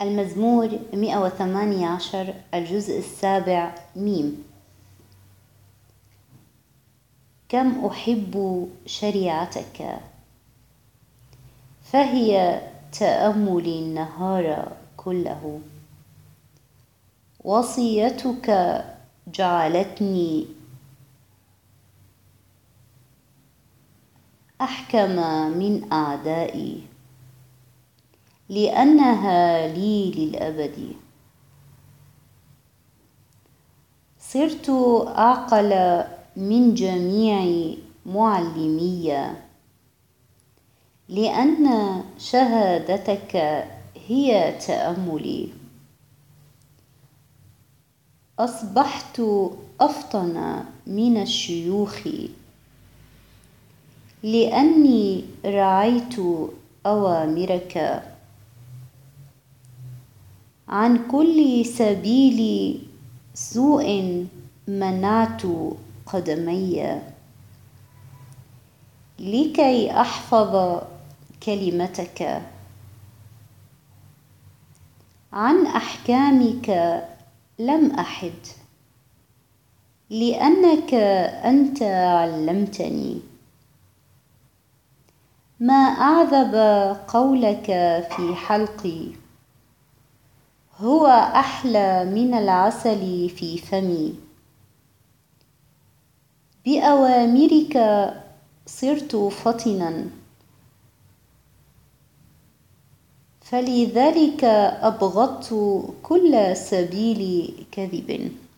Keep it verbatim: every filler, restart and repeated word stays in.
المزمور مئة وثمانية عشر الجزء السابع ميم. كم أحب شريعتك، فهي تأملي النهار كله. وصيتك جعلتني أحكم من أعدائي، لأنها لي للأبد. صرت أعقل من جميع معلمي، لأن شهادتك هي تأملي. أصبحت أفطن من الشيوخ، لأني رعيت أوامرك. عن كل سبيل سوء منعت قدمي، لكي أحفظ كلمتك. عن أحكامك لم أحد، لأنك أنت علمتني. ما أعذب قولك في حلقي، هو أحلى من العسل في فمي. بأوامرك صرت فطنا، فلذلك أبغضت كل سبيل كذب.